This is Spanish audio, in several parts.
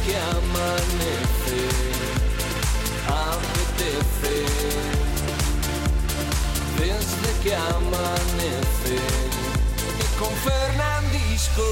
que amanece, apetece. Desde que amanece y con Fernandisco.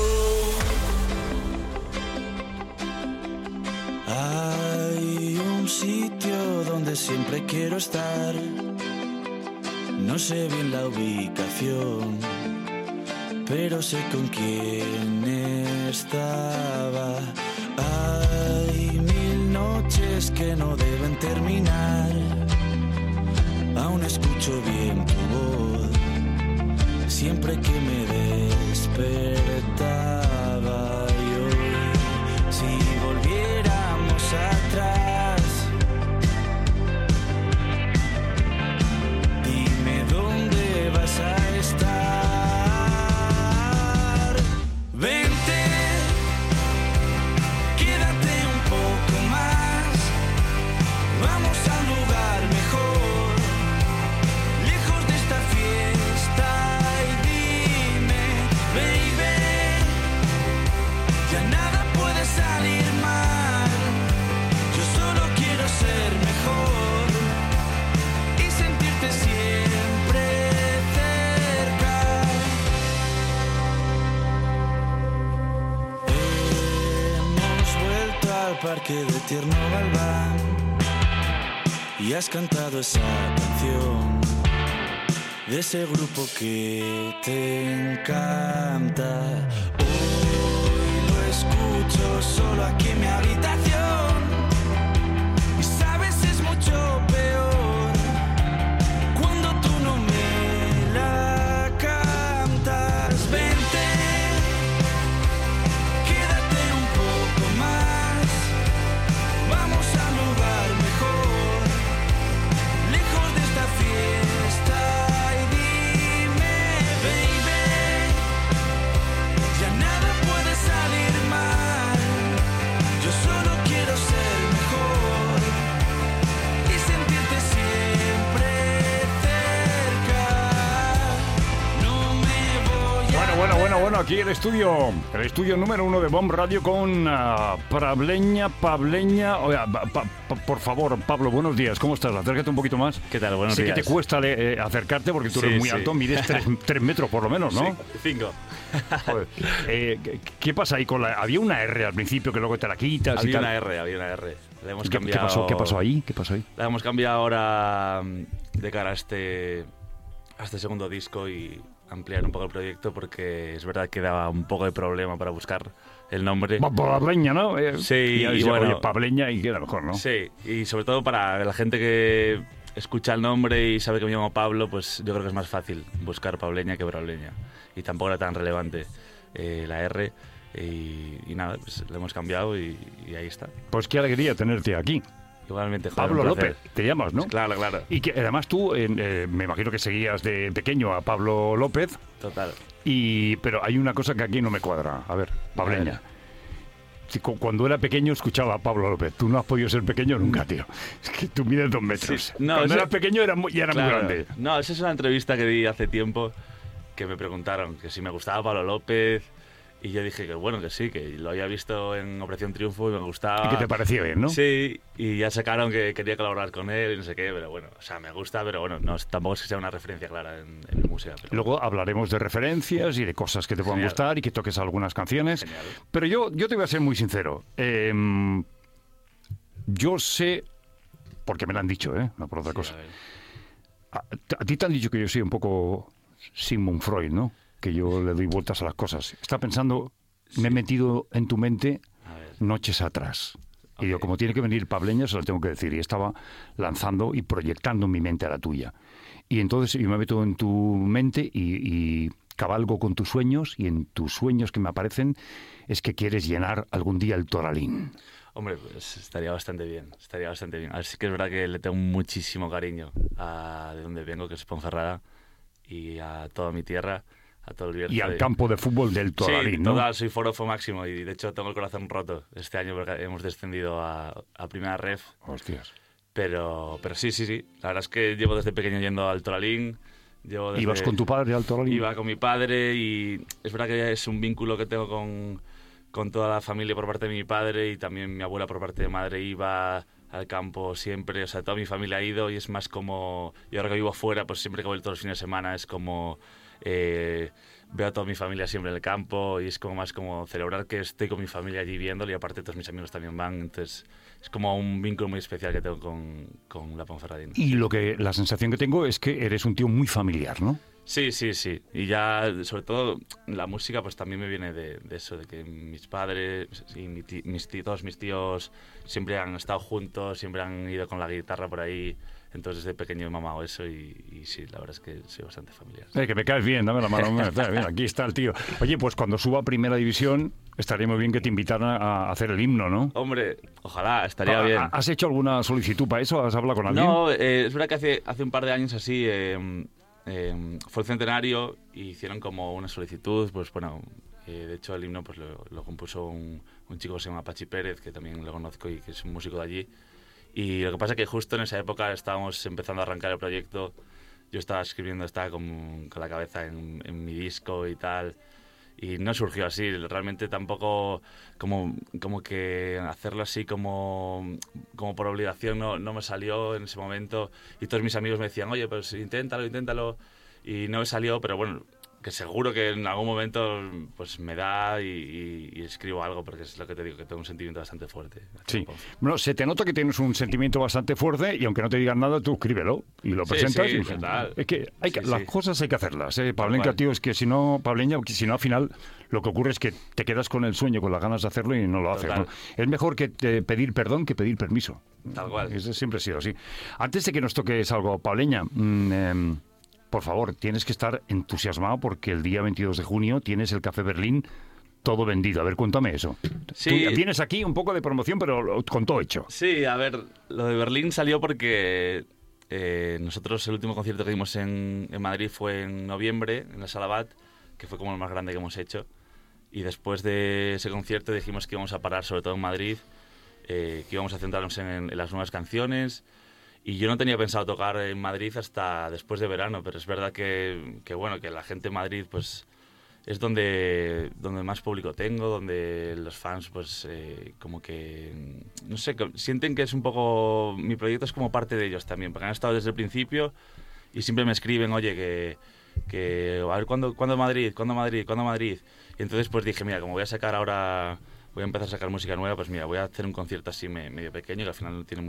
Hay un sitio donde siempre quiero estar. No sé bien la ubicación, pero sé con quién estaba. Hay 1000 noches que no deben terminar. Aún escucho bien tu voz, siempre que me despertaba. Y hoy, si volviéramos atrás, dime dónde vas a estar. Vente, quédate un poco más, vamos a un lugar mejor, lejos de esta fiesta. Y dime, baby, ya nada puede salir mal. Yo solo quiero ser mejor y sentirte siempre cerca. Hemos vuelto al parque de Tierno Galván y has cantado esa canción de ese grupo que te encanta. Hoy lo escucho solo aquí en mi habitación y sabes, es mucho peor cuando tú no me la cantas. Vente, quédate un poco más, vamos a un lugar mejor, lejos de esta fiesta. Y dime, baby, ya nada puede salir mal. Yo solo quiero ser mejor y sentirte siempre cerca. No me voy a... Bueno, aquí el estudio número 1 de Bomb Radio con Pableña. Por favor, Pablo, buenos días, ¿cómo estás? Acércate un poquito más. ¿Qué tal? Buenos días. Sé que te cuesta acercarte porque tú eres muy alto, mides 3 metros por lo menos, ¿no? Sí, 5. Joder. ¿Qué pasa ahí con la...? Había una R al principio que luego te la quitas había y tal. Había una R. La hemos ¿Qué cambiado. pasó ahí? La hemos cambiado ahora de cara a este segundo disco y ampliar un poco el proyecto, porque es verdad que daba un poco de problema para buscar el nombre. Pableña, ¿no? Sí, y bueno, oye, Pableña y queda mejor, ¿no? Sí, y sobre todo para la gente que escucha el nombre y sabe que me llamo Pablo, pues yo creo que es más fácil buscar Pableña que Pableña. Y tampoco era tan relevante la R. Y nada, pues lo hemos cambiado y ahí está. Pues qué alegría tenerte aquí. Igualmente, joder, Pablo López, te llamas, ¿no? Claro. Y que además tú, me imagino que seguías de pequeño a Pablo López. Total. Pero hay una cosa que aquí no me cuadra. A ver, Pableña. Sí, cuando era pequeño escuchaba a Pablo López. Tú no has podido ser pequeño nunca, tío. Es que tú mides 2 metros. Sí, no, cuando eras pequeño ya era muy grande. No, esa es una entrevista que di hace tiempo, que me preguntaron que si me gustaba Pablo López. Y yo dije que bueno, que sí, que lo había visto en Operación Triunfo y me gustaba. Y que te parecía bien, ¿no? Sí, y ya sacaron que quería colaborar con él y no sé qué, pero bueno, o sea, me gusta, pero bueno, no, tampoco es que sea una referencia clara en mi música. Pero... Luego hablaremos de referencias y de cosas que te puedan gustar y que toques algunas canciones. Genial. Pero yo te voy a ser muy sincero. Yo sé, porque me lo han dicho, no por otra cosa. A ti te han dicho que yo soy un poco Sigmund Freud, ¿no? Que yo le doy vueltas a las cosas. Está pensando, me he metido en tu mente noches atrás. Y digo, como tiene que venir Pableña, se lo tengo que decir. Y estaba lanzando y proyectando mi mente a la tuya. Y entonces yo me meto en tu mente y cabalgo con tus sueños. Y en tus sueños que me aparecen es que quieres llenar algún día el Toralín. Hombre, pues estaría bastante bien. Así que es verdad que le tengo muchísimo cariño a de donde vengo, que es Ponferrada, y a toda mi tierra. A todo el Bierzo y al campo de fútbol del Toralín, sí, ¿no? Total, soy forofo máximo y de hecho tengo el corazón roto este año porque hemos descendido a primera ref. Hostias. Pero sí. La verdad es que llevo desde pequeño yendo al Toralín. ¿Ibas con tu padre al Toralín? Iba con mi padre y es verdad que es un vínculo que tengo con toda la familia por parte de mi padre y también mi abuela por parte de madre iba al campo siempre, o sea, toda mi familia ha ido y es más como, yo ahora que vivo fuera, pues siempre que voy todos los fines de semana es como, veo a toda mi familia siempre en el campo y es como más como celebrar que estoy con mi familia allí viéndolo y aparte todos mis amigos también van, entonces es como un vínculo muy especial que tengo con la Ponferradina. Y la sensación que tengo es que eres un tío muy familiar, ¿no? Sí, sí, sí. Y ya, sobre todo, la música pues también me viene de eso, de que mis padres y todos mis tíos siempre han estado juntos, siempre han ido con la guitarra por ahí. Entonces, desde pequeño he mamado eso y sí, la verdad es que soy bastante familiar. Que me caes bien, dame la mano. Mira, aquí está el tío. Oye, pues cuando suba a Primera División, estaría muy bien que te invitaran a hacer el himno, ¿no? Hombre, ojalá, estaría bien. ¿Has hecho alguna solicitud para eso? ¿Has hablado con alguien? No, es verdad que hace un par de años así... fue el centenario y hicieron como una solicitud, pues bueno, de hecho el himno pues lo compuso un chico que se llama Pachi Pérez, que también lo conozco y que es un músico de allí, y lo que pasa es que justo en esa época estábamos empezando a arrancar el proyecto, yo estaba escribiendo, estaba con la cabeza en mi disco y tal, y no surgió así, realmente tampoco como que hacerlo así como por obligación no me salió en ese momento y todos mis amigos me decían, oye, pues inténtalo y no me salió, pero bueno, que seguro que en algún momento pues me da y escribo algo, porque es lo que te digo, que tengo un sentimiento bastante fuerte. Sí, bueno, se te nota que tienes un sentimiento bastante fuerte y aunque no te digan nada, tú escríbelo y lo presentas. Sí, y, total. Es que las cosas hay que hacerlas, Pablenca, tío, es que si no, al final lo que ocurre es que te quedas con el sueño, con las ganas de hacerlo y no lo haces, ¿no? Es mejor que pedir perdón que pedir permiso. Tal cual. Eso siempre ha sido así. Antes de que nos toques algo, Pableña, por favor, tienes que estar entusiasmado porque el día 22 de junio tienes el Café Berlín todo vendido. A ver, cuéntame eso. Sí. Tú tienes aquí un poco de promoción, pero con todo hecho. Sí, a ver, lo de Berlín salió porque nosotros el último concierto que dimos en Madrid fue en noviembre, en la Sala Bat, que fue como el más grande que hemos hecho. Y después de ese concierto dijimos que íbamos a parar, sobre todo en Madrid, que íbamos a centrarnos en las nuevas canciones. Y yo no tenía pensado tocar en Madrid hasta después de verano, pero es verdad que bueno, que la gente en Madrid pues es donde más público tengo, donde los fans pues como que, no sé, sienten que es un poco, mi proyecto es como parte de ellos también, porque han estado desde el principio y siempre me escriben, oye, que a ver, ¿cuándo Madrid? Y entonces pues dije, mira, como voy a empezar a sacar música nueva, pues mira, voy a hacer un concierto así medio pequeño, que al final no tiene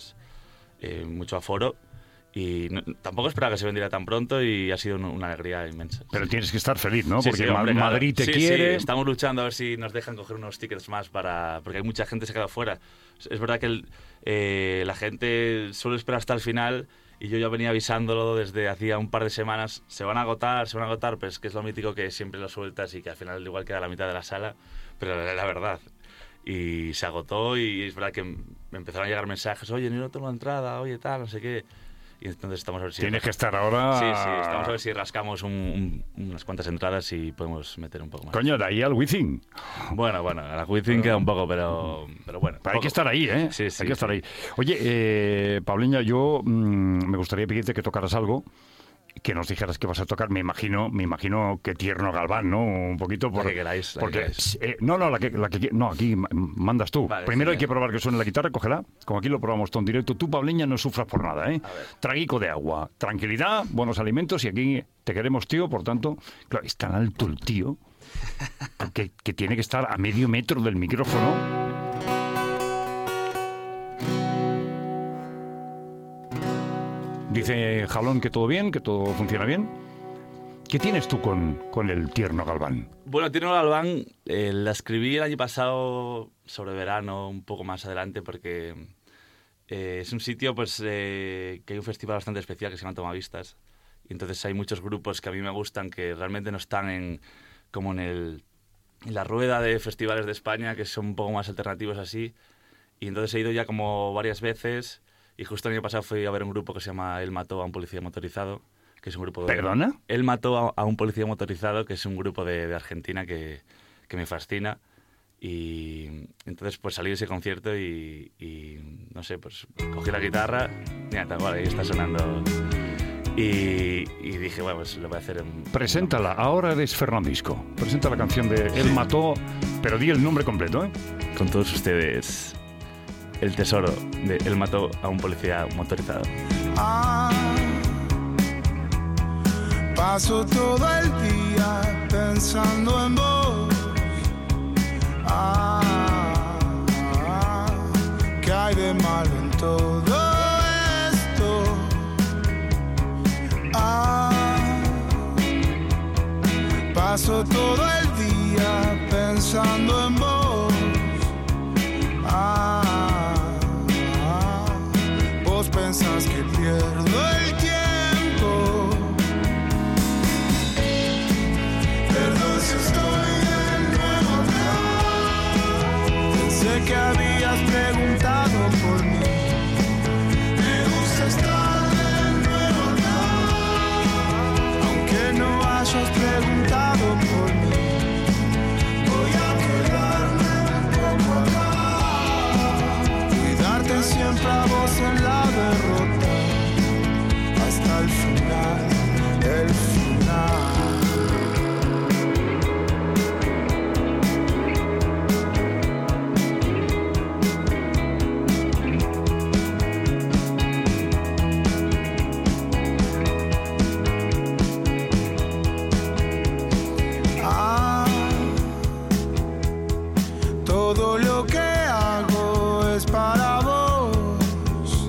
mucho aforo y tampoco esperaba que se vendiera tan pronto y ha sido una alegría inmensa. Pero tienes que estar feliz, ¿no? Sí, porque sí, hombre, Madrid te quiere. Sí, estamos luchando a ver si nos dejan coger unos tickets más porque hay mucha gente que se ha quedado fuera. Es verdad que la gente suele esperar hasta el final y yo ya venía avisándolo desde hacía un par de semanas. Se van a agotar, pero es que es lo mítico que siempre lo sueltas y que al final igual queda la mitad de la sala, pero la verdad. Y se agotó y es verdad que me empezaron a llegar mensajes, oye, no tengo entrada, oye, tal, no sé qué. Y entonces estamos a ver si... Tienes que estar ahora... Sí, estamos a ver si rascamos unas cuantas entradas y podemos meter un poco más. Coño, de ahí al Wizzing. Bueno, a la Wizzing queda un poco, pero bueno. Pero hay que estar ahí, ¿eh? Sí, hay que estar ahí. Oye, Pableña, yo me gustaría pedirte que tocaras algo, que nos dijeras que vas a tocar. Me imagino que Tierno Galván, ¿no? Un poquito por... La que queráis. No, aquí mandas tú. Vale, Primero hay genial. que probar que suene la guitarra, cógela. Como aquí lo probamos todo en directo. Tú, Pableña, no sufras por nada, ¿eh? Traguico de agua, tranquilidad, buenos alimentos y aquí te queremos, tío. Por tanto, claro, es tan alto el tío que tiene que estar a medio metro del micrófono. Dice Jalón que todo bien, que todo funciona bien. ¿Qué tienes tú con el Tierno Galván? Bueno, Tierno Galván la escribí el año pasado sobre verano, un poco más adelante, porque es un sitio pues que hay un festival bastante especial que se llama Tomavistas. Y entonces hay muchos grupos que a mí me gustan que realmente no están en la rueda de festivales de España, que son un poco más alternativos así. Y entonces he ido ya como varias veces. Y justo el año pasado fui a ver un grupo que se llama Él mató a un policía motorizado, que es un grupo... ¿Perdona? Él mató a un policía motorizado, que es un grupo de Argentina que me fascina. Y entonces pues salí de ese concierto y no sé, pues cogí la guitarra, mira, tal cual, ahí está sonando. Y dije, bueno, pues lo voy a hacer en... Preséntala, ahora eres Fernandisco. Presenta la canción de Él mató Pero di el nombre completo, ¿eh? Con todos ustedes, el tesoro de Él mató a un policía motorizado. Paso todo el día pensando en vos. ¿Qué hay de malo en todo esto? Paso todo el día pensando en vos. Vos pensás que pierdo el tiempo. Perdón si estoy de nuevo acá. Pensé que habías preguntado por mí. Me gusta estar de nuevo acá. Aunque no hayas preguntado por mí. Voy a quedarme un poco acá. Cuidarte siempre a vos en la derrota. Hasta el final, el final. Todo lo que hago es para vos.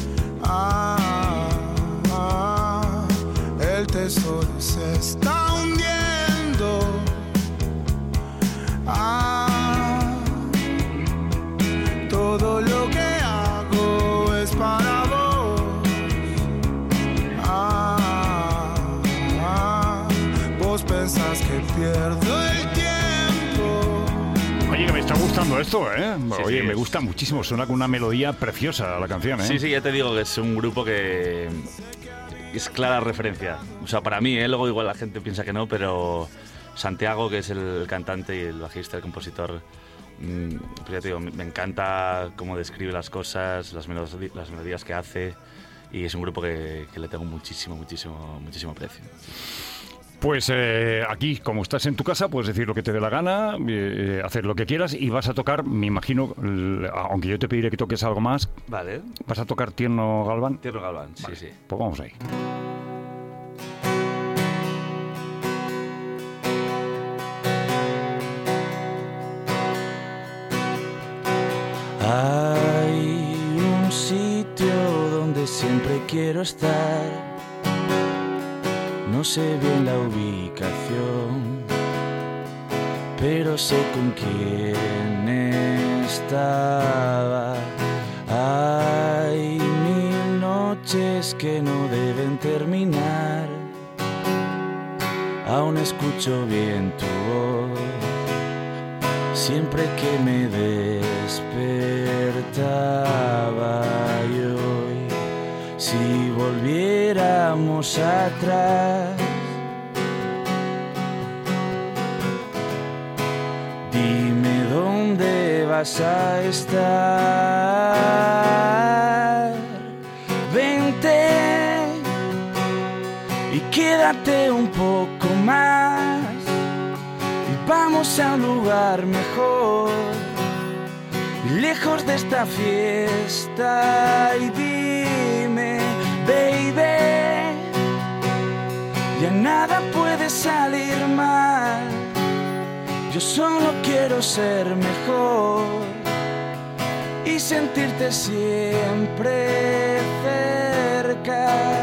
El tesoro se está hundiendo. Todo lo que hago es para vos. Vos pensás que pierdo el tiempo. Oye, que me está gustando esto, ¿eh? Sí, Oye, sí, me es. gusta muchísimo. Suena con una melodía preciosa la canción, ¿eh? Sí, sí, ya te digo que es un grupo que es clara referencia. O sea, para mí, luego igual la gente piensa que no, pero Santiago, que es el cantante y el bajista, el compositor, pues ya te digo, me encanta cómo describe las cosas, las melodías que hace, y es un grupo que le tengo muchísimo aprecio. Pues aquí, como estás en tu casa, puedes decir lo que te dé la gana, hacer lo que quieras y vas a tocar, me imagino, aunque yo te pediré que toques algo más, Vale. vas a tocar Tierno Galván. Tierno Galván, Vale, sí. pues vamos ahí. Hay un sitio donde siempre quiero estar. No sé bien la ubicación, pero sé con quién estaba. Hay 1000 noches que no deben terminar. Aún escucho bien tu voz siempre que me despertaba. Y hoy, si volviéramos atrás, dime dónde vas a estar. Vente y quédate un poco más. Vamos a un lugar mejor, lejos de esta fiesta. Y dime, baby, ya nada puede salir mal. Yo solo quiero ser mejor y sentirte siempre cerca.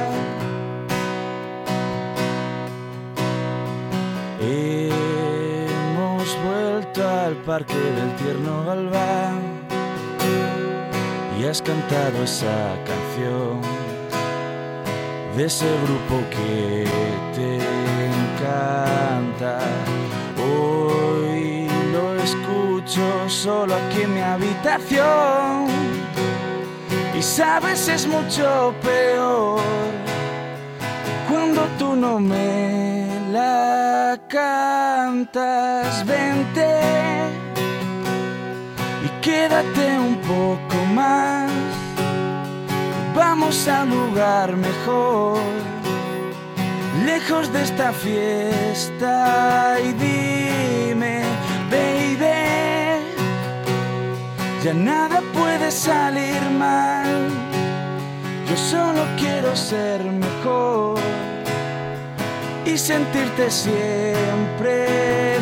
Al parque del Tierno Galván y has cantado esa canción de ese grupo que te encanta. Hoy lo escucho solo aquí en mi habitación y sabes, es mucho peor cuando tú no me la cantas. Vente y quédate un poco más. Vamos a un lugar mejor, lejos de esta fiesta. Y dime, baby, ya nada puede salir mal. Yo solo quiero ser mejor y sentirte siempre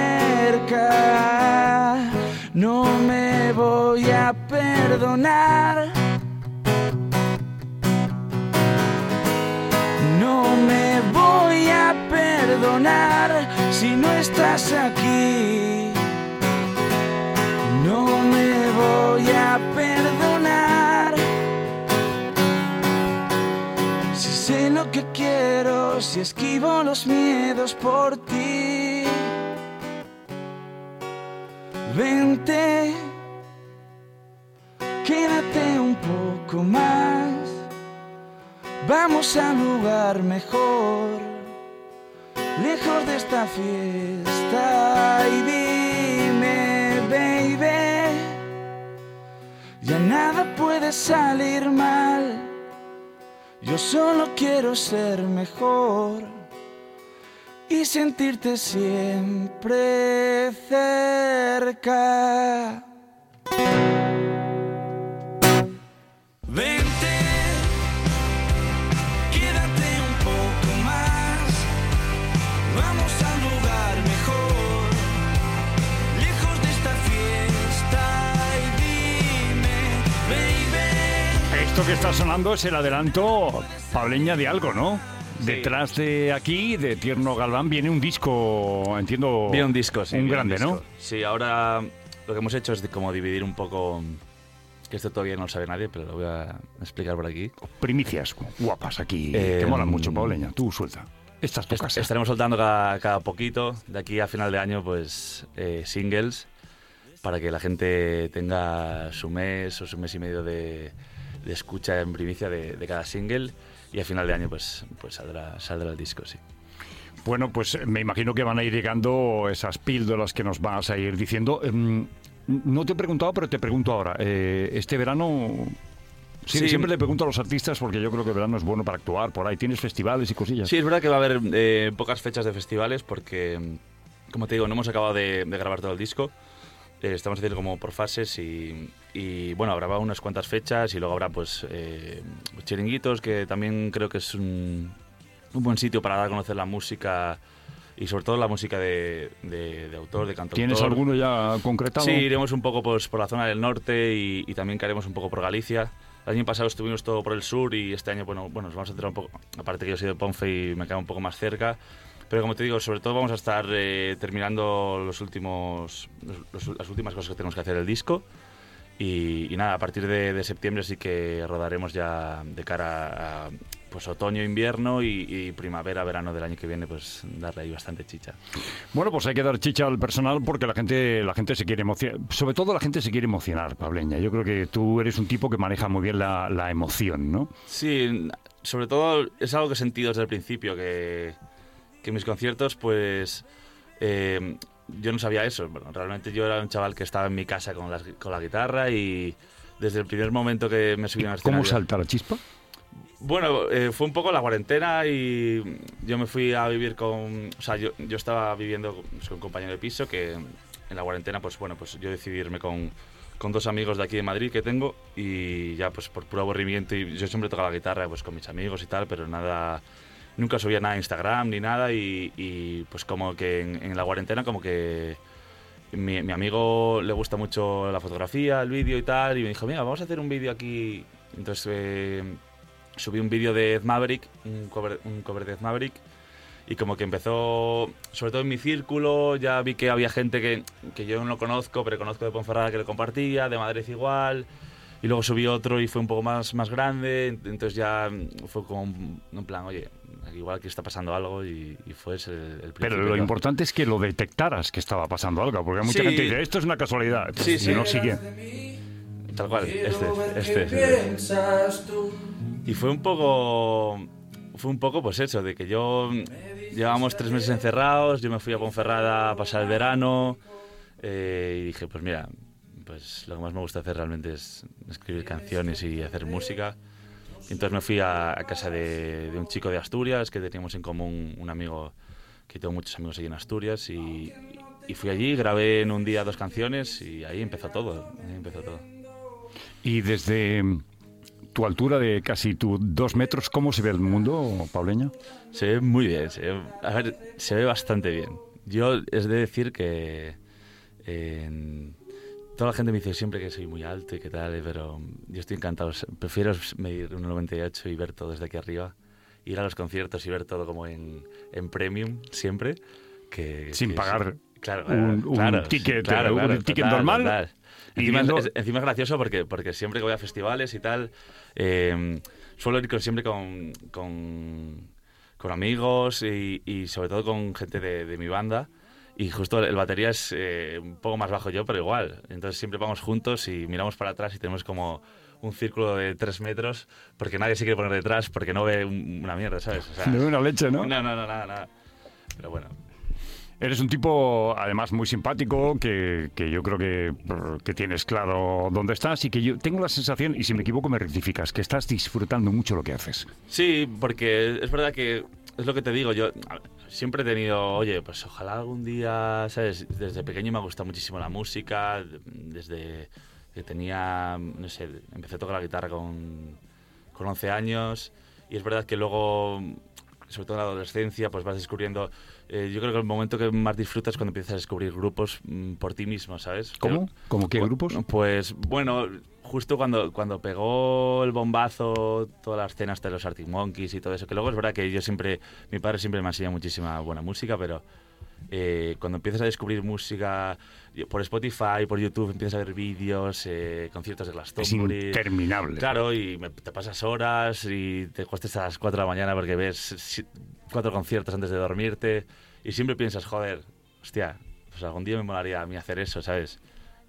cerca. No me voy a perdonar. No me voy a perdonar si no estás aquí. No me voy a perdonar si sé lo que quiero, si esquivo los miedos por ti. Vente, quédate un poco más. Vamos a un lugar mejor, lejos de esta fiesta. Y dime, baby, ya nada puede salir mal. Yo solo quiero ser mejor y sentirte siempre cerca. Vente, quédate un poco más. Vamos a un lugar mejor, lejos de esta fiesta. Y dime, baby. Esto que está sonando es el adelanto pableña de algo, ¿no? Sí. Detrás de aquí, de Tierno Galván, viene un disco, entiendo. Viene un disco, sí. Un viene grande, disco. ¿no? Sí, ahora lo que hemos hecho es como dividir un poco, que esto todavía no lo sabe nadie, pero lo voy a explicar por aquí. Primicias guapas aquí, que molan mucho, pableña. Tú suelta. Esta es tu casa. Estaremos soltando cada poquito, de aquí a final de año, pues singles, para que la gente tenga su mes o su mes y medio de escucha en primicia de cada single, y a final de año pues saldrá el disco, sí. Bueno, pues me imagino que van a ir llegando esas píldoras que nos vas a ir diciendo. No te he preguntado, pero te pregunto ahora. Este verano... Sí. Siempre le pregunto a los artistas porque yo creo que el verano es bueno para actuar por ahí. ¿Tienes festivales y cosillas? Sí, es verdad que va a haber pocas fechas de festivales porque, como te digo, no hemos acabado de grabar todo el disco. Estamos haciendo como por fases y bueno, habrá unas cuantas fechas y luego habrá pues chiringuitos, que también creo que es un buen sitio para dar a conocer la música y sobre todo la música de autor, de cantautor. ¿Tienes alguno ya concretado? Sí, iremos un poco pues por la zona del norte y también caeremos un poco por Galicia. El año pasado estuvimos todo por el sur y este año, bueno, nos vamos a centrar un poco, aparte que yo soy de Ponfe y me queda un poco más cerca. Pero como te digo, sobre todo vamos a estar terminando las últimas cosas que tenemos que hacer del disco. Y nada, a partir de septiembre sí que rodaremos ya de cara a pues otoño, invierno y primavera, verano del año que viene, pues darle ahí bastante chicha. Bueno, pues hay que dar chicha al personal porque la gente se quiere emocionar. Sobre todo la gente se quiere emocionar, pableña. Yo creo que tú eres un tipo que maneja muy bien la emoción, ¿no? Sí, sobre todo es algo que he sentido desde el principio, que en mis conciertos, pues yo no sabía eso. Bueno, realmente yo era un chaval que estaba en mi casa con la guitarra y desde el primer momento que me subí a la escenario... ¿Cómo salta la chispa? Bueno, fue un poco la cuarentena y yo me fui a vivir con... O sea, yo estaba viviendo con un compañero de piso que en la cuarentena, pues bueno, pues yo decidí irme con dos amigos de aquí de Madrid que tengo y ya pues por puro aburrimiento, y yo siempre tocaba la guitarra pues con mis amigos y tal, pero nada... Nunca subía nada a Instagram ni nada y pues como que en la cuarentena como que mi amigo le gusta mucho la fotografía, el vídeo y tal, y me dijo, mira, vamos a hacer un vídeo aquí. Entonces subí un vídeo de Ed Maverick, un cover de Ed Maverick, y como que empezó, sobre todo en mi círculo, ya vi que había gente que yo no conozco, pero conozco de Ponferrada, que lo compartía, de Madrid igual. Y luego subí otro y fue un poco más grande, entonces ya fue como un plan, oye, igual que está pasando algo y fue ese el principio. Pero lo importante es que lo detectaras que estaba pasando algo, porque mucha gente dice, esto es una casualidad, sí, y no sigue. Tal cual, este. Y fue un poco pues eso, de que llevábamos 3 meses encerrados, yo me fui a Ponferrada a pasar el verano y dije, pues mira, pues lo que más me gusta hacer realmente es escribir canciones y hacer música. Entonces me fui a casa de un chico de Asturias, que teníamos en común un amigo, que tengo muchos amigos allí en Asturias, y y fui allí, grabé en un día 2 canciones y ahí empezó todo. Y desde tu altura de casi 2 metros, ¿cómo se ve el mundo, Pauleña? Se ve muy bien, se ve bastante bien. Yo es de decir que toda la gente me dice siempre que soy muy alto y que tal, pero yo estoy encantado. Prefiero medir 1,98 y ver todo desde aquí arriba, ir a los conciertos y ver todo como en premium siempre. Sin pagar claro, un ticket, un ticket normal. Total. Encima es gracioso porque siempre que voy a festivales y tal, suelo ir siempre con amigos y sobre todo con gente de mi banda. Y justo el batería es un poco más bajo yo, pero igual. Entonces siempre vamos juntos y miramos para atrás y tenemos como un círculo de 3 metros porque nadie se quiere poner detrás porque no ve una mierda, ¿sabes? O sea, no ve una leche, ¿no? No, nada. Pero bueno. Eres un tipo, además, muy simpático, que yo creo que tienes claro dónde estás y que yo tengo la sensación, y si me equivoco me rectificas, que estás disfrutando mucho lo que haces. Sí, porque es verdad que es lo que te digo, yo siempre he tenido, oye, pues ojalá algún día, ¿sabes? Desde pequeño me ha gustado muchísimo la música, desde que tenía, no sé, empecé a tocar la guitarra con 11 años y es verdad que luego, sobre todo en la adolescencia, pues vas descubriendo. Yo creo que el momento que más disfrutas es cuando empiezas a descubrir grupos por ti mismo, ¿sabes? ¿Cómo? ¿Cómo qué grupos? Pues bueno, justo cuando pegó el bombazo toda la escena hasta los Arctic Monkeys y todo eso, que luego es verdad que mi padre siempre me ha enseñado muchísima buena música, pero cuando empiezas a descubrir música por Spotify, por YouTube, empiezas a ver vídeos, conciertos de Glastonbury. Es interminable. Claro, y te pasas horas y te acuestas a las 4 de la mañana porque ves 4 conciertos antes de dormirte y siempre piensas, joder, hostia, pues algún día me molaría a mí hacer eso, ¿sabes?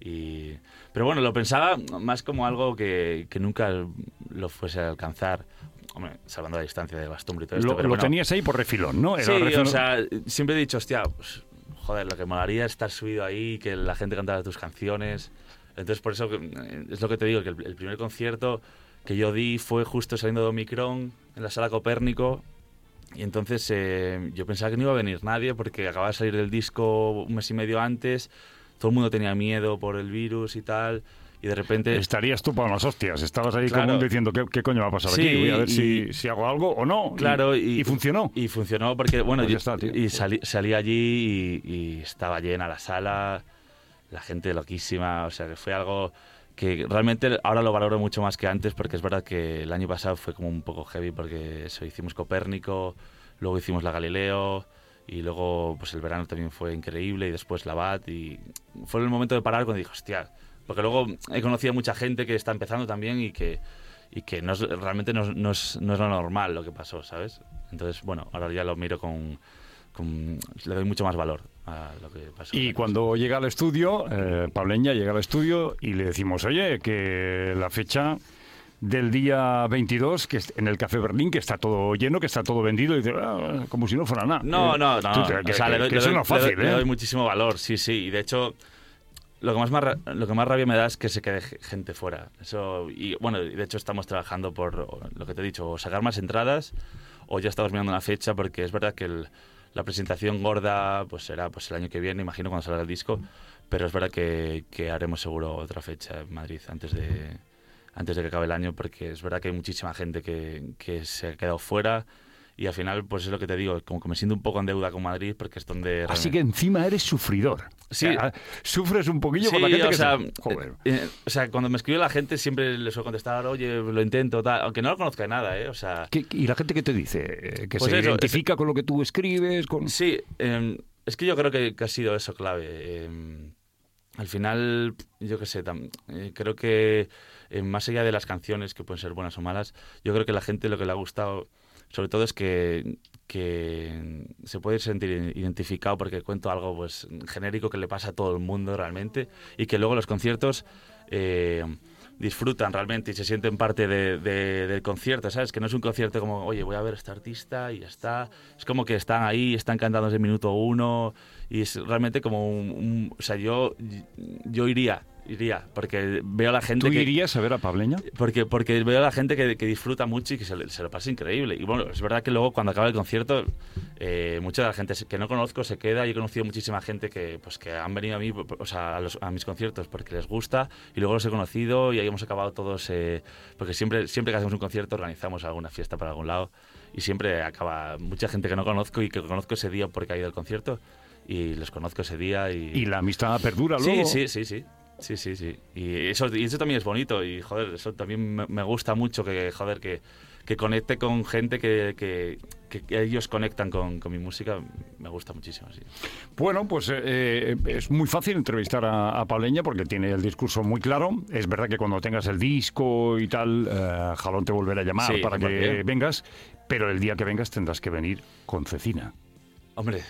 Pero bueno, lo pensaba más como algo que nunca lo fuese a alcanzar. Hombre, salvando la distancia de Glastonbury y todo esto. Pero lo bueno, tenías ahí por refilón, ¿no? Sí, o sea, siempre he dicho, hostia, pues, joder, lo que molaría es estar subido ahí, que la gente cantara tus canciones. Entonces, por eso es lo que te digo, que el primer concierto que yo di fue justo saliendo de Omicron, en la Sala Copérnico. Y entonces yo pensaba que no iba a venir nadie porque acababa de salir del disco un mes y medio antes, todo el mundo tenía miedo por el virus y tal, y de repente... Estarías tú para las hostias, estabas ahí claro, como diciendo, ¿qué coño va a pasar aquí? Voy a ver si hago algo o no. Claro, y funcionó. Y funcionó porque, bueno, pues está, y salí allí y estaba llena la sala, la gente loquísima, o sea, que fue algo que realmente ahora lo valoro mucho más que antes, porque es verdad que el año pasado fue como un poco heavy, porque eso, hicimos Copérnico, luego hicimos la Galileo, y luego pues el verano también fue increíble, y después la BAT, y fue el momento de parar cuando dije, hostia, porque luego he conocido a mucha gente que está empezando también y que realmente no es lo normal lo que pasó, ¿sabes? Entonces, bueno, ahora ya lo miro le doy mucho más valor a lo que pasó. Y cuando llega al estudio, Pauleña llega al estudio y le decimos, oye, que la fecha del día 22, que es en el Café Berlín, que está todo lleno, que está todo vendido, y dice, como si no fuera nada. No. O sea, eso no es fácil, le doy muchísimo valor, sí. Y de hecho, lo que más rabia me da es que se quede gente fuera. Eso, y bueno, de hecho estamos trabajando por lo que te he dicho, o sacar más entradas, o ya estamos mirando una fecha, porque es verdad que la presentación gorda pues será pues el año que viene, imagino, cuando salga el disco, pero es verdad que haremos seguro otra fecha en Madrid antes de que acabe el año, porque es verdad que hay muchísima gente que se ha quedado fuera y al final pues es lo que te digo, como que me siento un poco en deuda con Madrid, porque es donde... Así que encima eres sufridor. Sí. O sea, sufres un poquillo por la gente joder. O sea, cuando me escribe la gente siempre les suelo contestar, oye, lo intento, tal, aunque no lo conozca de nada, ¿eh? O sea... ¿Y la gente qué te dice? ¿Que pues se eso, identifica con lo que tú escribes? Sí, es que yo creo que ha sido eso clave. Al final, yo qué sé, creo que más allá de las canciones, que pueden ser buenas o malas, yo creo que a la gente lo que le ha gustado sobre todo es que se puede sentir identificado porque cuento algo pues genérico que le pasa a todo el mundo realmente, y que luego los conciertos disfrutan realmente y se sienten parte del concierto, ¿sabes? Que no es un concierto como, oye, voy a ver a este artista y ya está. Es como que están ahí, están cantando desde el minuto 1 y es realmente como o sea, yo iría iría, porque veo a la gente ¿Tú irías a ver a Pableña? Porque veo a la gente que disfruta mucho y que se lo pasa increíble. Y bueno, es verdad que luego cuando acaba el concierto, mucha de la gente que no conozco se queda. Yo he conocido muchísima gente que han venido a mí, o sea, a mis conciertos porque les gusta, y luego los he conocido y ahí hemos acabado todos, porque siempre que hacemos un concierto organizamos alguna fiesta para algún lado, y siempre acaba mucha gente que no conozco y que conozco ese día porque ha ido al concierto, y los conozco ese día. ¿Y la amistad perdura luego? Sí. Sí. Y eso también es bonito, y joder, eso también me gusta mucho, que conecte con gente que ellos conectan con mi música, me gusta muchísimo, sí. Bueno, pues es muy fácil entrevistar a Pableña porque tiene el discurso muy claro. Es verdad que cuando tengas el disco y tal, Jalón te volverá a llamar para que vengas, pero el día que vengas tendrás que venir con cecina. Hombre.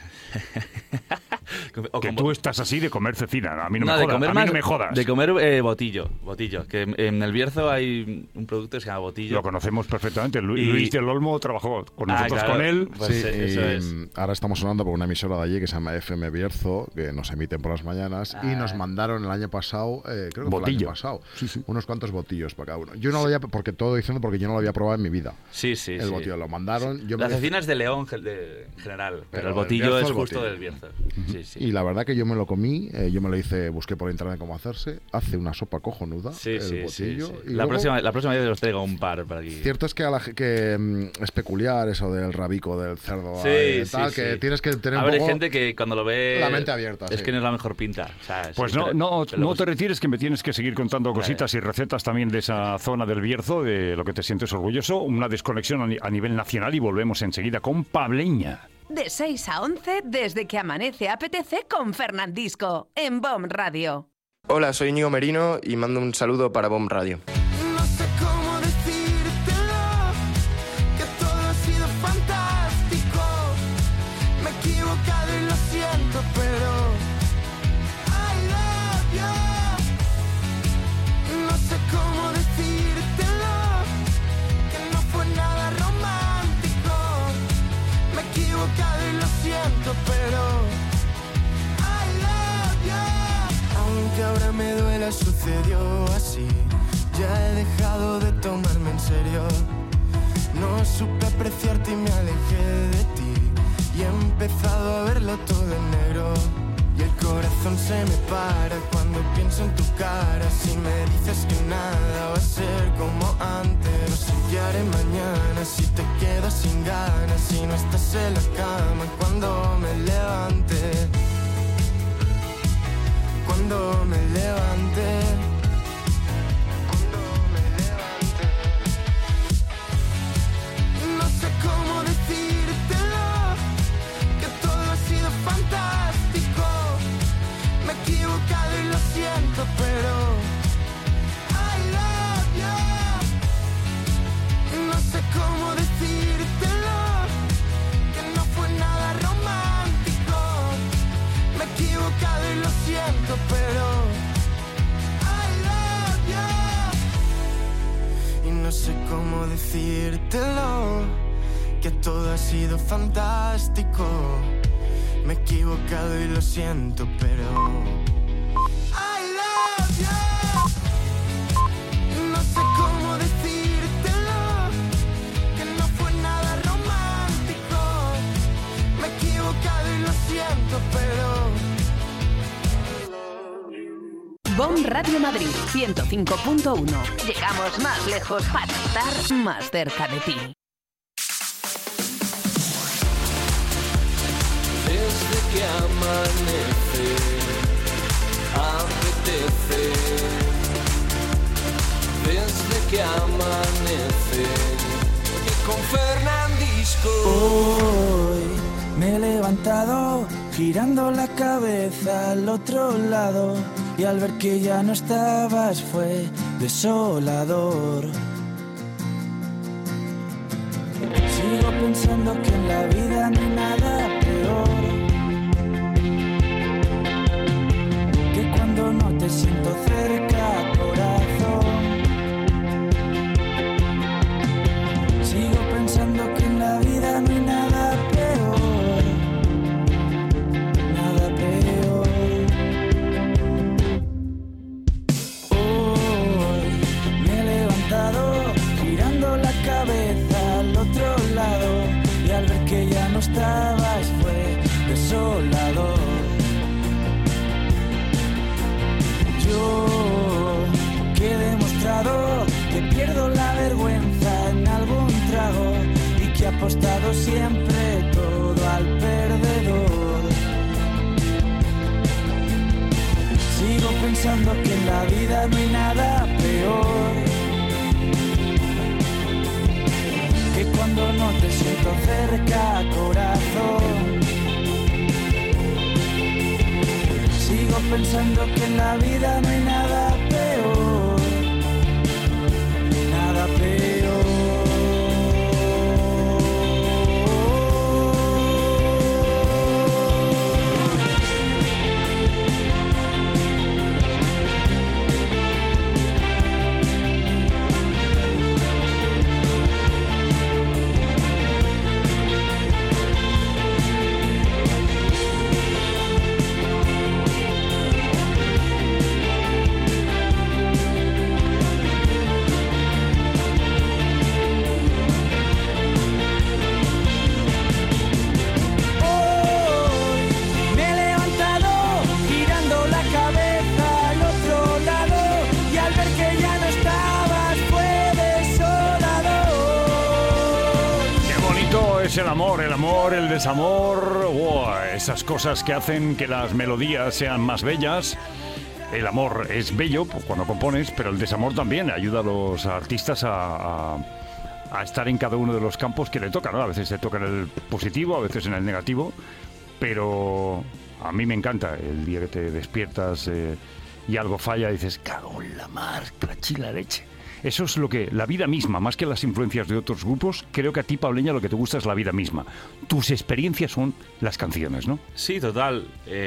Que tú estás así de comer cecina. A mí no me jodas. De comer botillo. Que en el Bierzo hay un producto que se llama botillo. Lo conocemos perfectamente. Luis del Olmo trabajó con nosotros, claro, con él. Pues sí, eso es. Ahora estamos sonando por una emisora de allí que se llama FM Bierzo, que nos emiten por las mañanas, y nos mandaron el año pasado, creo que fue el año pasado, unos cuantos botillos para cada uno. Yo no lo había, porque yo no lo había probado en mi vida. Sí. El botillo lo mandaron. La cecina es de León en general, pero el botillo es justo del Bierzo. Sí. Y la verdad que yo me lo comí, yo me lo hice, busqué por internet cómo hacerse, hace una sopa cojonuda, el botillo. Y la luego, próxima vez os traigo un par para aquí. Cierto es que es peculiar eso del rabico del cerdo, que tienes que tener hay gente que cuando lo ve la mente abierta. Es que no es la mejor pinta. O sea, pues no te retires, que me tienes que seguir contando cositas y recetas también de esa zona del Bierzo, de lo que te sientes orgulloso. Una desconexión a nivel nacional y volvemos enseguida con Pableña. De 6 a 11, desde que amanece apetece con Fernandisco, en BOM Radio. Hola, soy Íñigo Merino y mando un saludo para BOM Radio. No sé cómo decírtelo, que todo ha sido fantástico. Me he equivocado y lo siento, pero I love you. No sé cómo decírtelo, que no fue nada romántico. Me he equivocado y lo siento, pero I love you. Aunque ahora me duela, sucedió así. Ya he dejado de tomarme en serio. No supe apreciarte y me alejé de ti. Y he empezado a verlo todo en negro. Y el corazón se me para cuando pienso en tu cara. Si me dices que nada va a ser como antes, no sé qué haré mañana si te quedas sin ganas, si no estás en la cama cuando me levante. Cuando me levante. No sé cómo decírtelo, que todo ha sido fantástico. Me he equivocado y lo siento, pero I love you. No sé cómo decírtelo, que no fue nada romántico. Me he equivocado y lo siento, pero I love you. Y no sé cómo decírtelo, que todo ha sido fantástico. Me he equivocado y lo siento, pero I love you. No sé cómo decírtelo, que no fue nada romántico. Me he equivocado y lo siento, pero BOM Radio Madrid 105.1. Llegamos más lejos para estar más cerca de ti. Desde que amanece, apetece. Desde que amanece, y con Fernandisco. hoy me he levantado girando la cabeza al otro lado, y al ver que ya no estabas fue desolador. Sigo pensando que en la vida no hay nada peor que cuando no te siento cerca, corazón. Sigo pensando que en la vida no hay nada peor, nada peor. pensando que en la vida no hay nada peor que cuando no te siento cerca, corazón. Sigo pensando que en la vida no hay nada peor, nada peor. El amor, el desamor, esas cosas que hacen que las melodías sean más bellas. El amor es bello cuando compones, pero el desamor también ayuda a los artistas a estar en cada uno de los campos que le tocan, ¿no? A veces te toca en el positivo, a veces en el negativo, pero a mí me encanta el día que te despiertas y algo falla y dices, cago en la mar, la leche. Eso es lo que, la vida misma, más que las influencias de otros grupos, creo que a ti, Pableña, lo que te gusta es la vida misma. Tus experiencias son las canciones, ¿no? Sí, total.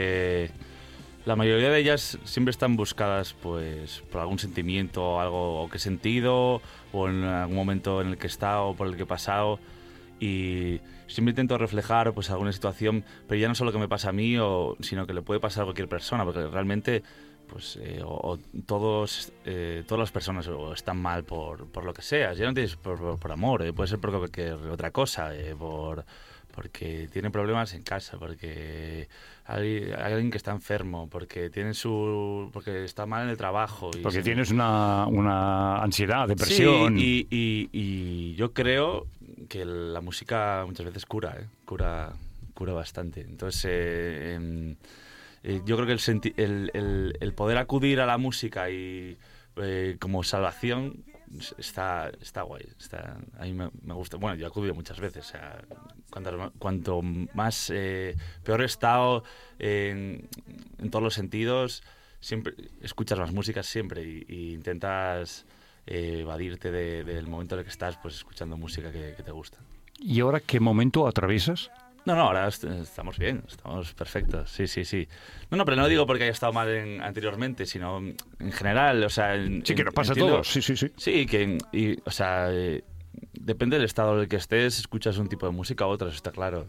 La mayoría de ellas siempre están buscadas pues por algún sentimiento, algo que he sentido, o en algún momento en el que he estado, o por el que he pasado. Y siempre intento reflejar pues alguna situación, pero ya no solo que me pasa a mí, sino que le puede pasar a cualquier persona, porque realmente pues todas las personas están mal por lo que sea. Ya no tienes por amor, puede ser por cualquier otra cosa, porque tienen problemas en casa, porque hay alguien que está enfermo, porque está mal en el trabajo. Porque tienes una ansiedad, depresión. Sí, y yo creo que la música muchas veces cura bastante. Entonces, yo creo que el poder acudir a la música y como salvación está guay. A mí me gusta. Bueno, yo he acudido muchas veces. O sea, cuanto más peor he estado en todos los sentidos, siempre escuchas más música siempre y intentas evadirte del momento en el que estás, pues escuchando música que te gusta. ¿Y ahora qué momento atraviesas? No, ahora estamos bien, estamos perfectos, sí. No, pero no digo porque haya estado mal anteriormente, sino en general, o sea... Sí, que nos pasa a todos, sí. Sí, depende del estado en el que estés, escuchas un tipo de música u otro, eso está claro.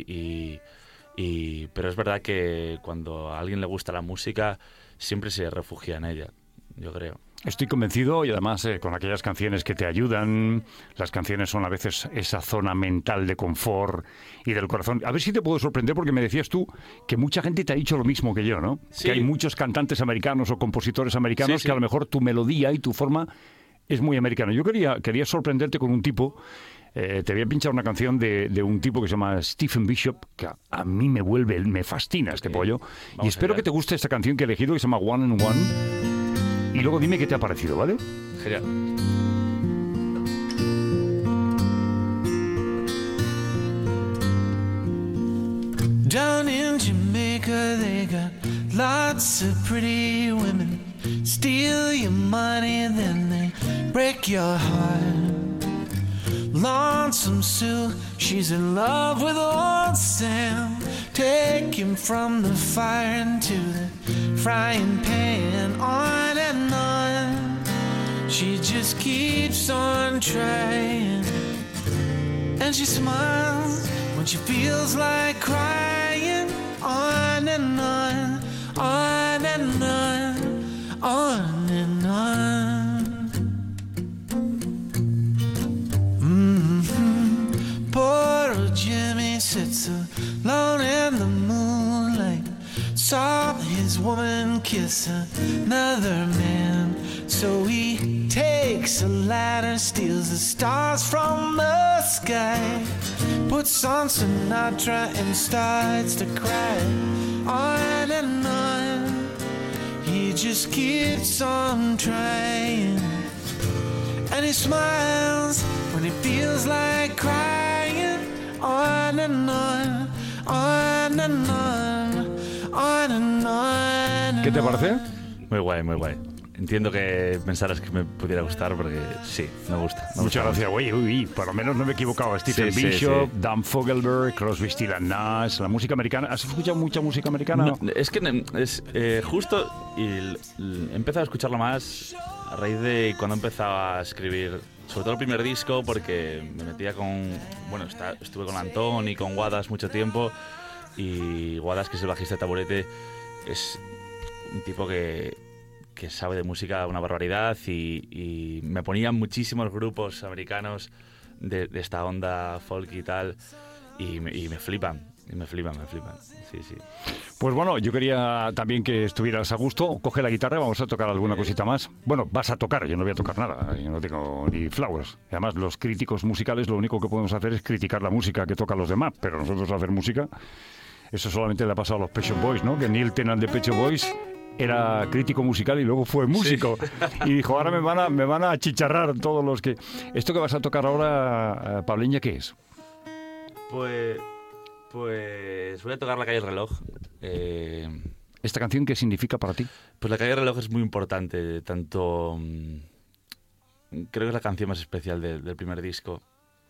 Pero es verdad que cuando a alguien le gusta la música, siempre se refugia en ella, yo creo. Estoy convencido, y además con aquellas canciones que te ayudan, las canciones son a veces esa zona mental de confort y del corazón. A ver si te puedo sorprender, porque me decías tú que mucha gente te ha dicho lo mismo que yo, ¿no? Sí. Que hay muchos cantantes americanos o compositores americanos que a lo mejor tu melodía y tu forma es muy americana. Yo quería sorprenderte con un tipo. Te voy a pinchar una canción de un tipo que se llama Stephen Bishop, que a mí me fascina este pollo. Y espero que te guste esta canción que he elegido, que se llama One and One. Y luego dime qué te ha parecido, ¿vale? Genial. Down in Jamaica they got lots of pretty women. Steal your money, then they break your heart. Lonesome Sue, she's in love with old Sam. Take him from the fire into the frying pan. On and on, she just keeps on trying. And she smiles when she feels like crying. On and on, on and on, on and on. Poor old Jimmy sits alone in the moonlight, saw his woman kiss another man. So he takes a ladder, steals the stars from the sky, puts on Sinatra and starts to cry. On and on, he just keeps on trying. And he smiles when he feels like crying. On and on, on and on, on and on. ¿Qué te parece? Muy guay, muy guay. Entiendo que pensaras que me pudiera gustar porque sí, me gusta. Muchas gracias, güey. Uy, por lo menos no me he equivocado. Stephen Bishop, Dan Fogelberg, Crosby, Stills & Nash, la música americana. ¿Has escuchado mucha música americana? No, es que es justo y he empezado a escucharlo más a raíz de cuando empezaba a escribir, sobre todo el primer disco, porque me metía con... Bueno, estuve con Antón y con Guadas mucho tiempo, y Guadas, que es el bajista de Taburete, es un tipo que sabe de música una barbaridad, y me ponían muchísimos grupos americanos de esta onda folk y tal, y me flipan. Sí. Pues bueno, yo quería también que estuvieras a gusto. Coge la guitarra, vamos a tocar alguna cosita más. Bueno, vas a tocar, yo no voy a tocar nada, yo no tengo ni flowers. Además, los críticos musicales lo único que podemos hacer es criticar la música que tocan los demás, pero nosotros hacer música, eso solamente le ha pasado a los Pet Shop Boys, ¿no? Que Neil Tennant de Pet Shop Boys era crítico musical y luego fue músico. Sí. Y dijo, ahora me van a achicharrar todos los que... Esto que vas a tocar ahora, Pableña, ¿qué es? Pues voy a tocar La calle del reloj. ¿Esta canción qué significa para ti? Pues La calle del reloj es muy importante, tanto... creo que es la canción más especial del primer disco.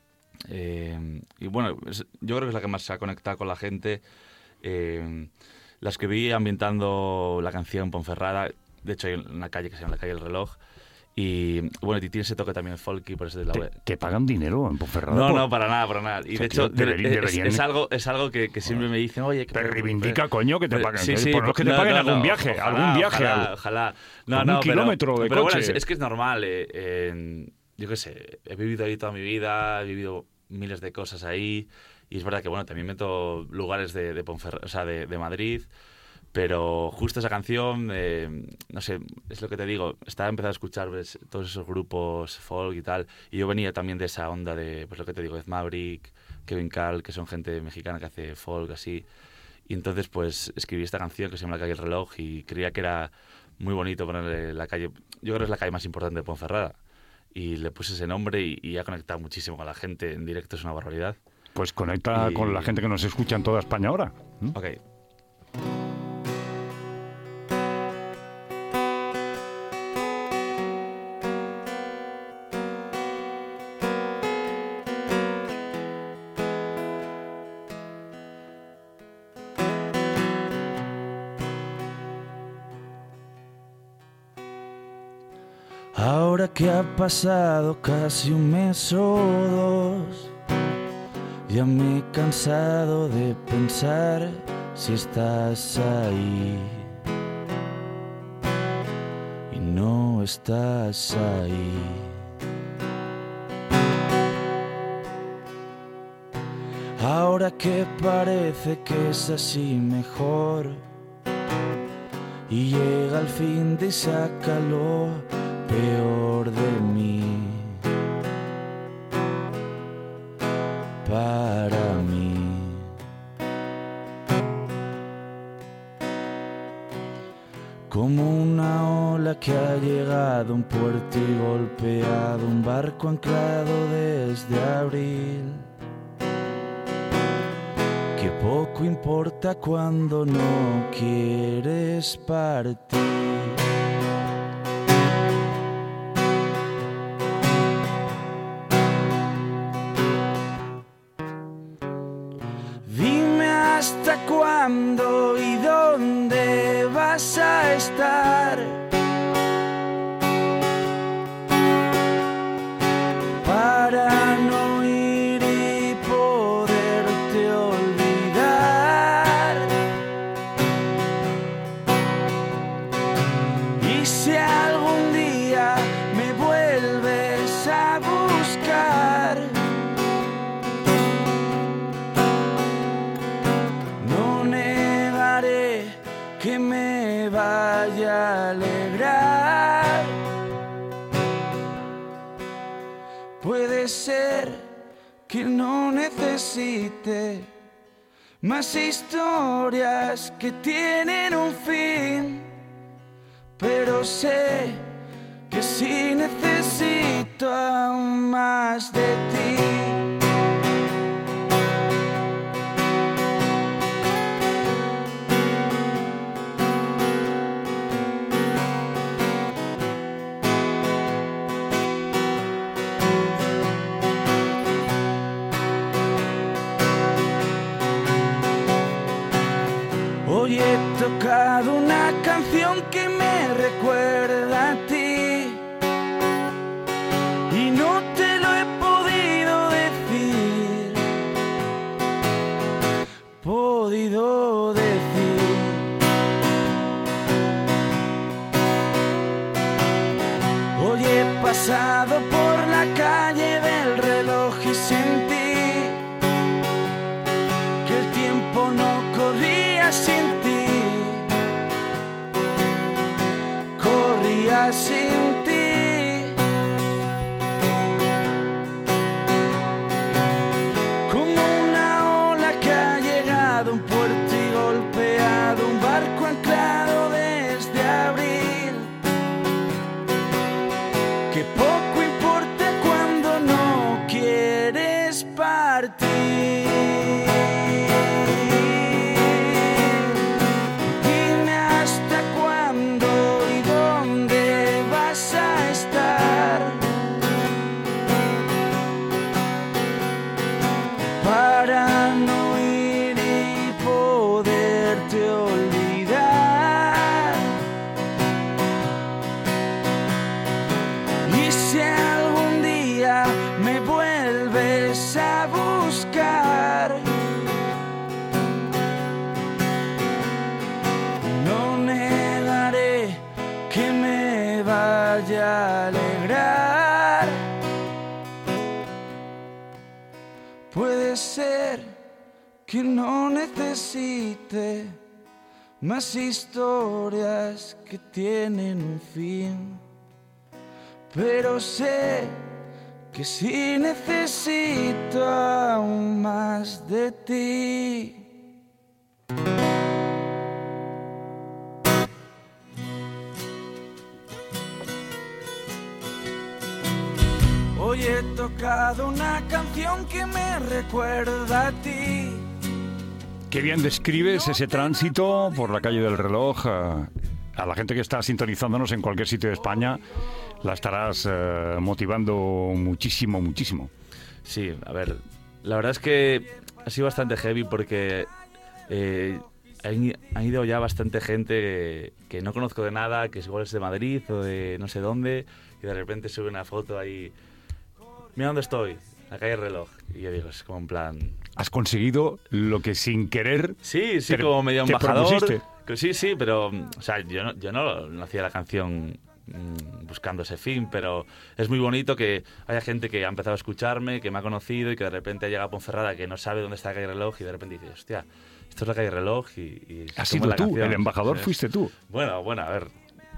Y bueno, yo creo que es la que más se ha conectado con la gente. La escribí ambientando la canción en Ponferrada. De hecho, hay una calle que se llama La calle del reloj. Y bueno, y tiene ese toque también folky, por eso ¿Te pagan dinero en Ponferrada? No, para nada. Y de hecho, es algo que siempre me dicen, oye... Pero reivindica, coño, que te paguen. Sí, por lo que te paguen algún viaje. Ojalá. Un kilómetro de pero coche. Bueno, es que es normal. Yo qué sé, he vivido ahí toda mi vida, he vivido miles de cosas ahí. Y es verdad que, bueno, también meto lugares de Ponferrada, o sea, de Madrid. Pero justo esa canción, no sé, es lo que te digo, estaba empezando a escuchar, ¿ves?, todos esos grupos folk y tal, y yo venía también de esa onda de, pues lo que te digo, Ed Maverick, Kevin Carl, que son gente mexicana que hace folk así, y entonces pues escribí esta canción que se llama La calle del reloj, y creía que era muy bonito ponerle la calle, yo creo que es la calle más importante de Ponferrada, y le puse ese nombre y ha conectado muchísimo con la gente, en directo es una barbaridad. Pues conecta con la gente que nos escucha en toda España ahora. Ok. Ahora que ha pasado casi un mes o dos, ya me he cansado de pensar si estás ahí y no estás ahí. Ahora que parece que es así mejor y llega el fin de saca lo peor de mí para mí. Como una ola que ha llegado a un puerto y golpeado un barco anclado desde abril, que poco importa cuando no quieres partir. ¿Hasta cuándo y dónde vas a estar? Para no ir y poderte olvidar. Y si algún día me vuelves a buscar, que me vaya a alegrar. Puede ser que no necesite más historias que tienen un fin, pero sé que sí necesito aún más de ti. Hoy he tocado una canción que me recuerda a ti y no te lo he podido decir, Hoy he pasado por la calle del reloj y sentí que el tiempo no corría sin ti, corría sin ti. Como una ola que ha llegado a un puerto y golpeado un barco anclado desde abril. Que poco importa cuando no quieres partir. Dime hasta cuándo y dónde vas a estar para no ir y poderte olvidar. Y si algún día me vuelves a buscar, no negaré que me vaya a alegrar. Puede ser que no necesite más historias que tienen un fin, pero sé que sí necesito aún más de ti. Hoy he tocado una canción que me recuerda a ti. Qué bien describes ese tránsito por la calle del reloj. A la gente que está sintonizándonos en cualquier sitio de España la estarás motivando muchísimo, muchísimo. Sí, a ver, la verdad es que ha sido bastante heavy porque han ido ya bastante gente que no conozco de nada, que igual es de Madrid o de no sé dónde, y de repente sube una foto ahí. Mira dónde estoy, la calle Reloj. Y yo digo, es como en plan... Has conseguido lo que sin querer... Sí, como medio embajador. Sí, pero... O sea, yo no hacía la canción buscando ese fin, pero es muy bonito que haya gente que ha empezado a escucharme, que me ha conocido y que de repente ha llegado a Ponferrada, que no sabe dónde está la calle Reloj y de repente dice, hostia, esto es la calle Reloj y has sido tú, canción. El embajador fuiste tú. Bueno, a ver...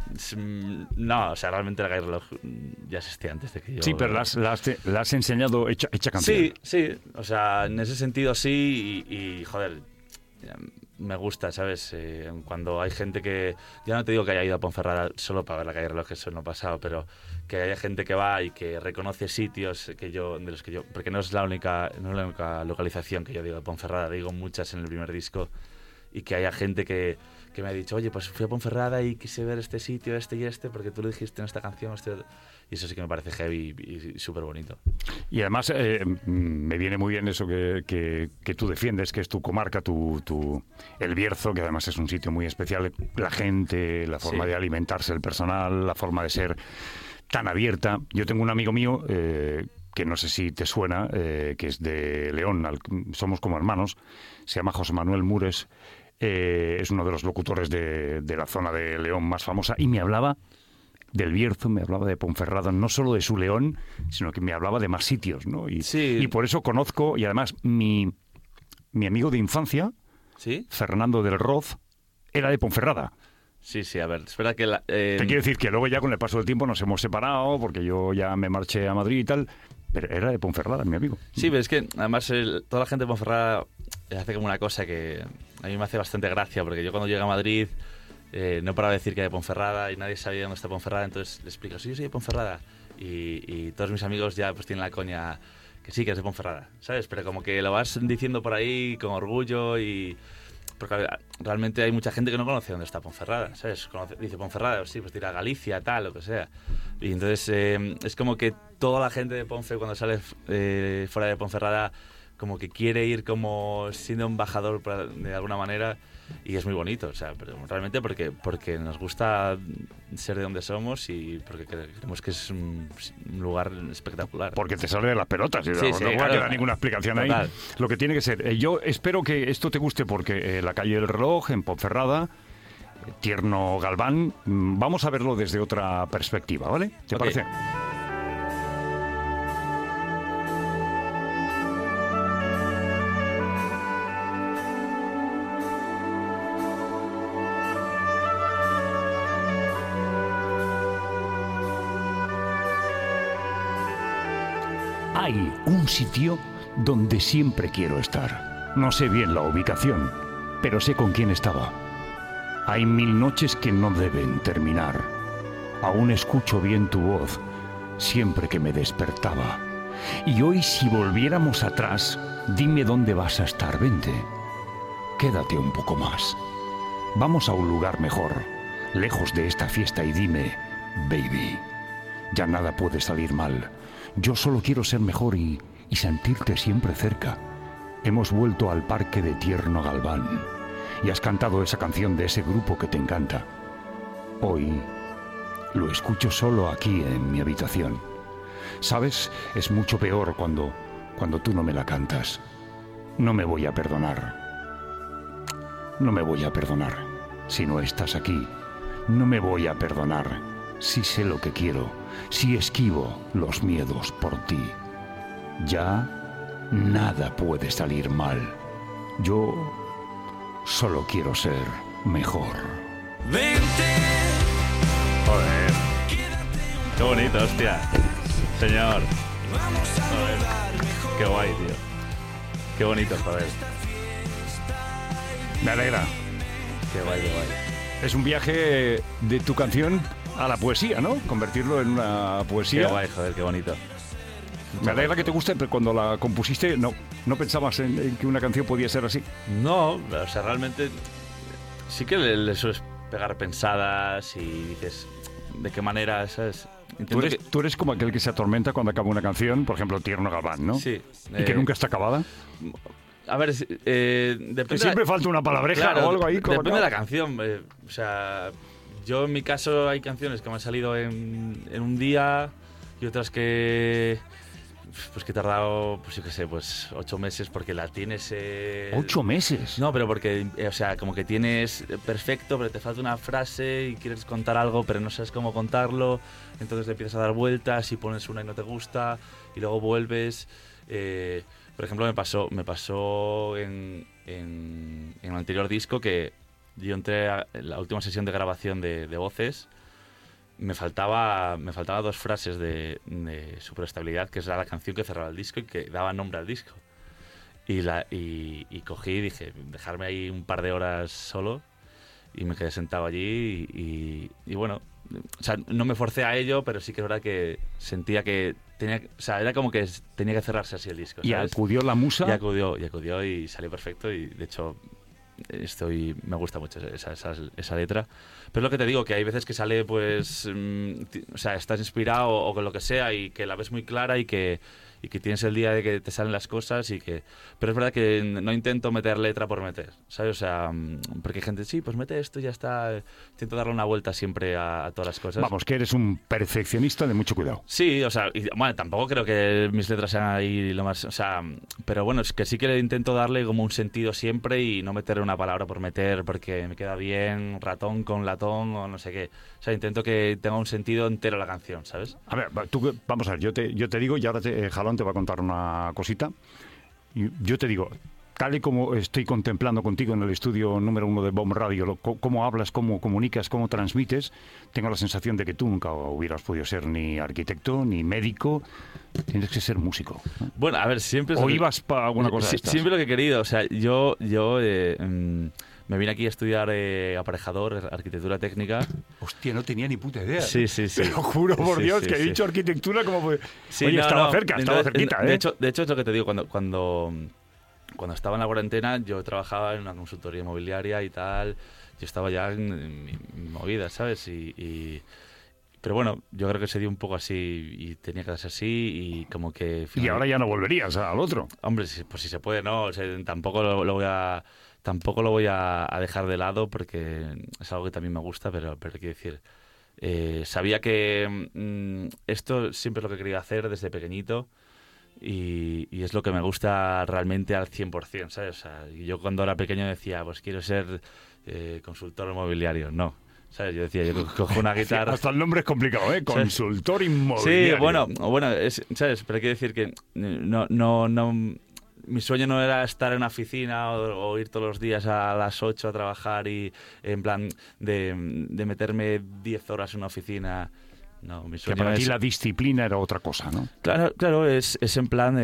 No, o sea, realmente la calle Reloj ya existía antes de que yo... Sí, pero la has enseñado hecha canción. Sí, o sea, en ese sentido sí y joder, me gusta, ¿sabes? Cuando hay gente que... Ya no te digo que haya ido a Ponferrada solo para ver la calle Reloj, que eso no ha pasado, pero que haya gente que va y que reconoce sitios de los que yo... Porque no es la única localización que yo digo de Ponferrada, digo muchas en el primer disco, y que haya gente que me ha dicho, oye, pues fui a Ponferrada y quise ver este sitio, este y este, porque tú lo dijiste en esta canción, y eso sí que me parece heavy y súper bonito. Y además me viene muy bien eso que tú defiendes, que es tu comarca, el Bierzo, que además es un sitio muy especial, la gente, la forma de alimentarse el personal, la forma de ser tan abierta. Yo tengo un amigo mío que no sé si te suena, que es de León, somos como hermanos, se llama José Manuel Mures. Es uno de los locutores de la zona de León más famosa y me hablaba del Bierzo, me hablaba de Ponferrada, no solo de su León, sino que me hablaba de más sitios, ¿no? Y por eso conozco, y además mi amigo de infancia, ¿sí? Fernando del Roz, era de Ponferrada. Sí, a ver, espera que... Te quiero decir que luego ya con el paso del tiempo nos hemos separado, porque yo ya me marché a Madrid y tal, pero era de Ponferrada, mi amigo. Sí, pero es que además toda la gente de Ponferrada hace como una cosa que a mí me hace bastante gracia, porque yo cuando llegué a Madrid no paraba de decir que era de Ponferrada y nadie sabía dónde está Ponferrada, entonces le explico, sí, yo soy de Ponferrada. Y todos mis amigos ya pues tienen la coña que sí, que es de Ponferrada, ¿sabes? Pero como que lo vas diciendo por ahí con orgullo y... Porque realmente hay mucha gente que no conoce dónde está Ponferrada, ¿sabes? Dice Ponferrada, sí, pues dirá Galicia, tal, lo que sea. Y entonces es como que toda la gente de Ponfe cuando sale fuera de Ponferrada como que quiere ir como siendo embajador de alguna manera y es muy bonito, o sea, pero realmente porque nos gusta ser de donde somos y porque creemos que es un lugar espectacular. Porque te sale de las pelotas, no voy a dar ninguna explicación ahí. Lo que tiene que ser. Yo espero que esto te guste porque la calle del Reloj, en Ponferrada, Tierno Galván, vamos a verlo desde otra perspectiva, ¿vale? ¿Te parece? Hay un sitio donde siempre quiero estar. No sé bien la ubicación, pero sé con quién estaba. Hay 1000 noches que no deben terminar. Aún escucho bien tu voz siempre que me despertaba. Y hoy, si volviéramos atrás, dime dónde vas a estar, vente. Quédate un poco más. Vamos a un lugar mejor, lejos de esta fiesta y dime, baby, ya nada puede salir mal. Yo solo quiero ser mejor y sentirte siempre cerca. Hemos vuelto al parque de Tierno Galván y has cantado esa canción de ese grupo que te encanta. Hoy lo escucho solo aquí en mi habitación. ¿Sabes? Es mucho peor cuando tú no me la cantas. No me voy a perdonar. No me voy a perdonar si no estás aquí. No me voy a perdonar si sé lo que quiero, si esquivo los miedos por ti. Ya nada puede salir mal. Yo solo quiero ser mejor. ¡Vente! Joder. Qué bonito, hostia. Señor. Joder. Qué guay, tío. Qué bonito, joder. Me alegra. Qué guay, qué guay. Es un viaje de tu canción a la poesía, ¿no? Convertirlo en una poesía. Qué guay, joder, qué bonito. Me alegra que te guste, pero cuando la compusiste no pensabas en que una canción podía ser así. No, o sea, realmente sí que le sueles pegar pensadas y dices de qué manera, ¿sabes? Tú eres como aquel que se atormenta cuando acaba una canción, por ejemplo, Tierno Galván, ¿no? Sí. Y que nunca está acabada. A ver, depende. Que siempre falta una palabreja, claro, o algo ahí. Depende de la canción. O sea, yo en mi caso hay canciones que me han salido en un día y otras que pues que he tardado, pues yo qué sé, pues 8 meses porque la tienes... ¿8 meses? No, pero porque, o sea, como que tienes perfecto, pero te falta una frase y quieres contar algo, pero no sabes cómo contarlo, entonces le empiezas a dar vueltas y pones una y no te gusta y luego vuelves. Por ejemplo, me pasó en el anterior disco que yo entré en la última sesión de grabación de voces. Me faltaba 2 frases de Superestabilidad, que es la canción que cerraba el disco y que daba nombre al disco. Y cogí y dije, dejarme ahí un par de horas solo, y me quedé sentado allí y bueno, o sea, no me forcé a ello, pero sí que es verdad que sentía que tenía, o sea, era como que tenía que cerrarse así el disco, ¿sabes? ¿Y acudió la musa? Y acudió y salió perfecto, y de hecho me gusta mucho esa letra. Pero es lo que te digo, que hay veces que sale, pues, o sea, estás inspirado o con lo que sea y que la ves muy clara y que tienes el día de que te salen las cosas pero es verdad que no intento meter letra por meter, ¿sabes? O sea, porque hay gente, sí, pues mete esto y ya está. Intento darle una vuelta siempre a todas las cosas. Vamos, que eres un perfeccionista de mucho cuidado. Sí, o sea, bueno, tampoco creo que mis letras sean ahí lo más, o sea, pero bueno, es que sí que intento darle como un sentido siempre y no meter una palabra por meter porque me queda bien ratón con latón o no sé qué. O sea, intento que tenga un sentido entero la canción, ¿sabes? A ver, vamos a ver, yo te digo, y ahora Jalón te va a contar una cosita. Y yo te digo, tal y como estoy contemplando contigo en el estudio número 1 de Bomb Radio, cómo hablas, cómo comunicas, cómo transmites, tengo la sensación de que tú nunca hubieras podido ser ni arquitecto, ni médico, tienes que ser músico, ¿no? Bueno, a ver, siempre... ¿O ibas para alguna cosa de estas? Siempre lo que he querido, o sea, yo me me vine aquí a estudiar aparejador, arquitectura técnica. Hostia, no tenía ni puta idea. Sí. Te lo juro por Dios que he dicho arquitectura como... Oye, estaba cerquita, ¿eh? De hecho, es lo que te digo, cuando estaba en la cuarentena, yo trabajaba en una consultoría inmobiliaria y tal. Yo estaba ya en mi movida, ¿sabes? Pero bueno, yo creo que se dio un poco así y tenía que ser así y como que... Y ahora ya no volverías al otro. Hombre, pues si se puede, no. O sea, tampoco lo voy a dejar de lado porque es algo que también me gusta, pero quiero decir... sabía que esto siempre es lo que quería hacer desde pequeñito y es lo que me gusta realmente al 100%, ¿sabes? O sea, yo cuando era pequeño decía, pues quiero ser consultor inmobiliario. No, ¿sabes? Yo decía, yo cojo una guitarra... Hasta el nombre es complicado, ¿eh? Consultor inmobiliario. Sí, bueno, ¿sabes? Pero quiero decir que no... Mi sueño no era estar en una oficina o ir todos los días a las 8 a trabajar y en plan de meterme 10 horas en una oficina. No, mi sueño que para ti la disciplina era otra cosa, ¿no? Claro, es en plan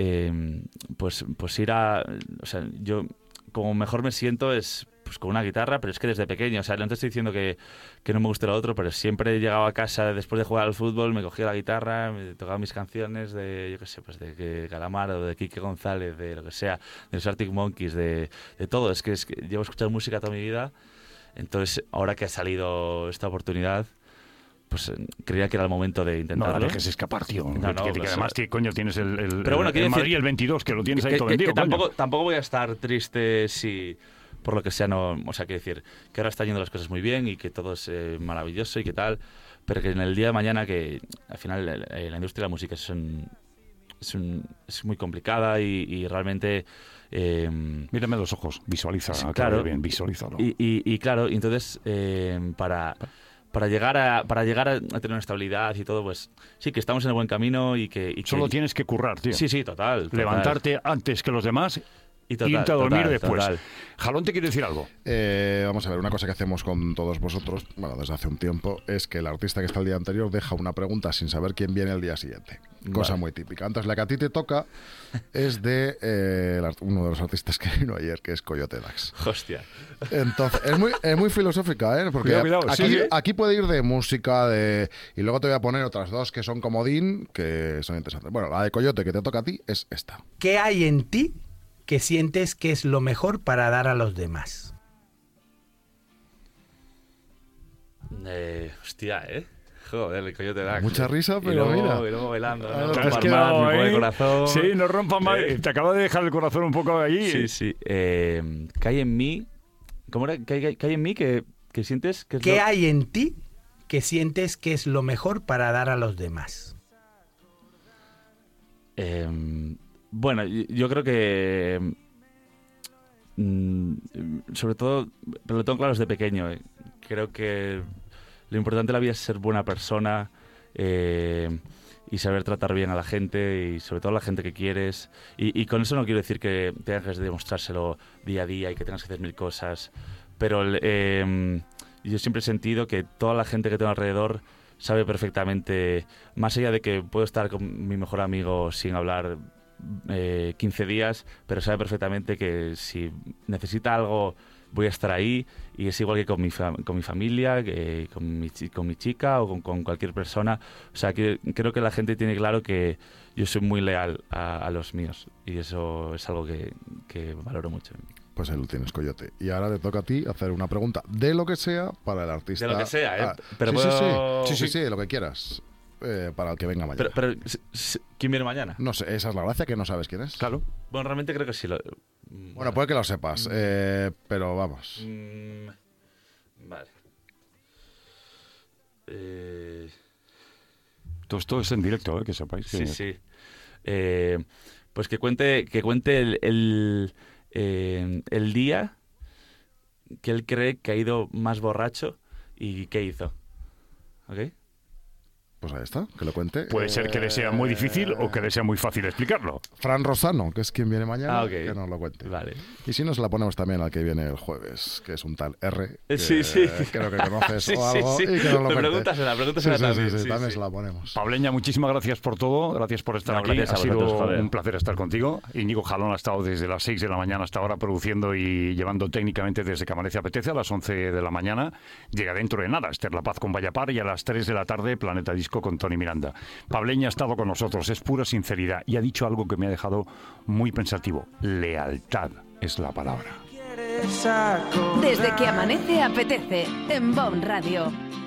pues ir a... O sea, yo como mejor me siento es pues con una guitarra, pero es que desde pequeño, o sea, no te estoy diciendo que no me guste lo otro, pero siempre he llegado a casa después de jugar al fútbol, me cogía la guitarra, me tocaba mis canciones de, yo qué sé, pues de Calamar o de Quique González, de lo que sea, de los Arctic Monkeys, de todo. Es que llevo escuchando música toda mi vida, entonces ahora que ha salido esta oportunidad, pues creía que era el momento de intentarlo. No la dejes escapar, tío. Que además, coño, tienes pero bueno, el Madrid el 22, que lo tienes ahí todo vendido. Tampoco voy a estar triste si... por lo que sea, no, o sea, quiero decir que ahora están yendo las cosas muy bien y que todo es maravilloso y que tal, pero que en el día de mañana, que al final la industria de la música es muy complicada y realmente... mírame a los ojos, visualiza, claro, bien, visualízalo. Y claro, entonces para llegar a tener una estabilidad y todo, pues sí, que estamos en el buen camino y que... Solo tienes que currar, tío. Sí, total. Levantarte antes que los demás... Y irte a dormir después. Total. Jalón, ¿te quiere decir algo? Vamos a ver, una cosa que hacemos con todos vosotros, bueno, desde hace un tiempo, es que el artista que está el día anterior deja una pregunta sin saber quién viene el día siguiente. Cosa muy típica. Entonces, la que a ti te toca es de uno de los artistas que vino ayer, que es Coyote Dax. Hostia. Entonces, es muy filosófica, ¿eh? Porque cuidado. Aquí puede ir de música, y luego te voy a poner otras dos que son comodín, que son interesantes. Bueno, la de Coyote que te toca a ti es esta. ¿Qué hay en ti que sientes que es lo mejor para dar a los demás? Hostia, Joder, el Coyote Dax. Mucha risa, pero mira. Y luego bailando. No rompas más, mi pobre corazón. Sí, no rompas más. Te acaba de dejar el corazón un poco ahí. Sí. ¿Qué hay en mí? ¿Cómo era? ¿Qué hay en mí que sientes que es ¿Qué hay en ti que sientes que es lo mejor para dar a los demás? Bueno, yo creo que sobre todo, pero lo tengo claro desde pequeño. Creo que lo importante de la vida es ser buena persona y saber tratar bien a la gente y sobre todo a la gente que quieres. Y con eso no quiero decir que tengas que demostrárselo día a día y que tengas que hacer mil cosas, pero yo siempre he sentido que toda la gente que tengo alrededor sabe perfectamente, más allá de que puedo estar con mi mejor amigo sin hablar 15 días, pero sabe perfectamente que si necesita algo voy a estar ahí, y es igual que con mi familia, con mi chica o con cualquier persona. O sea, que creo que la gente tiene claro que yo soy muy leal a los míos, y eso es algo que valoro mucho. Pues ahí lo tienes, Coyote. Y ahora te toca a ti hacer una pregunta de lo que sea para el artista. De lo que sea, Pero sí, de lo que quieras. Para el que venga mañana. Pero ¿quién viene mañana? No sé, esa es la gracia, que no sabes quién es. Claro. Bueno, realmente creo que sí. Bueno, puede que lo sepas, pero vamos. Vale. Todo esto es en directo, que sepáis. Que... Sí. Pues que cuente el día que él cree que ha ido más borracho y qué hizo. ¿Ok? Pues ahí está, que lo cuente. Puede ser que le sea muy difícil o que le sea muy fácil explicarlo. Fran Rosano, que es quien viene mañana, que nos lo cuente. Vale. Y si no, se la ponemos también al que viene el jueves, que es un tal R, que sí. creo que conoces o algo, y que nos lo cuente. Pregúntasela también. Sí, también se la ponemos. Pableña, muchísimas gracias por todo, gracias por estar aquí. Ha sido un placer estar contigo. Íñigo Jalón ha estado desde las 6 de la mañana hasta ahora produciendo y llevando técnicamente desde que amanece apetece a las 11 de la mañana. Llega dentro de nada Esther La Paz con Vallapar y a las 3 de la tarde Planeta Disco con Tony Miranda. Pableña ha estado con nosotros, es pura sinceridad y ha dicho algo que me ha dejado muy pensativo. Lealtad es la palabra. Desde que amanece apetece en BOM Radio.